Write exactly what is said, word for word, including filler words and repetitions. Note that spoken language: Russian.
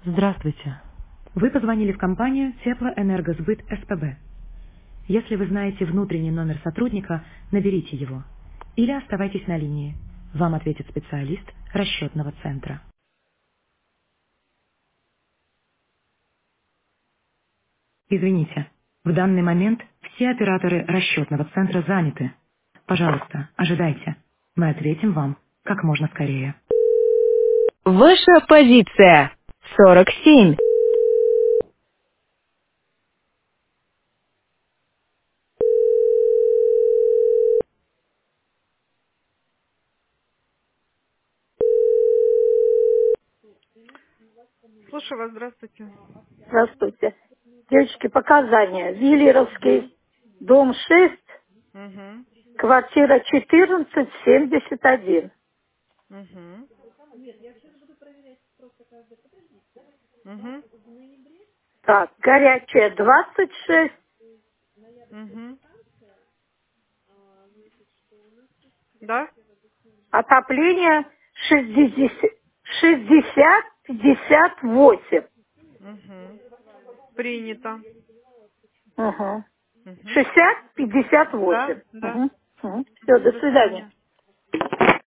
Здравствуйте. Вы позвонили в компанию Теплоэнергосбыт СПБ. Если вы знаете внутренний номер сотрудника, наберите его. Или оставайтесь на линии. Вам ответит специалист расчетного центра. Извините, в данный момент все операторы расчетного центра заняты. Пожалуйста, ожидайте. Мы ответим вам как можно скорее. Ваша позиция сорок семь. Слушаю вас, здравствуйте. Здравствуйте. Девочки, показания. Виллеровский, дом шесть, Угу. квартира четырнадцать, семьдесят один. Угу. Угу. Так, горячая двадцать шесть, Угу. Да? отопление шестьдесят, шестьдесят пятьдесят восемь. Угу. Принято. Угу. Угу. шестьдесят пятьдесят Да, восемь. да. Угу. Угу. Все, до До свидания. свидания.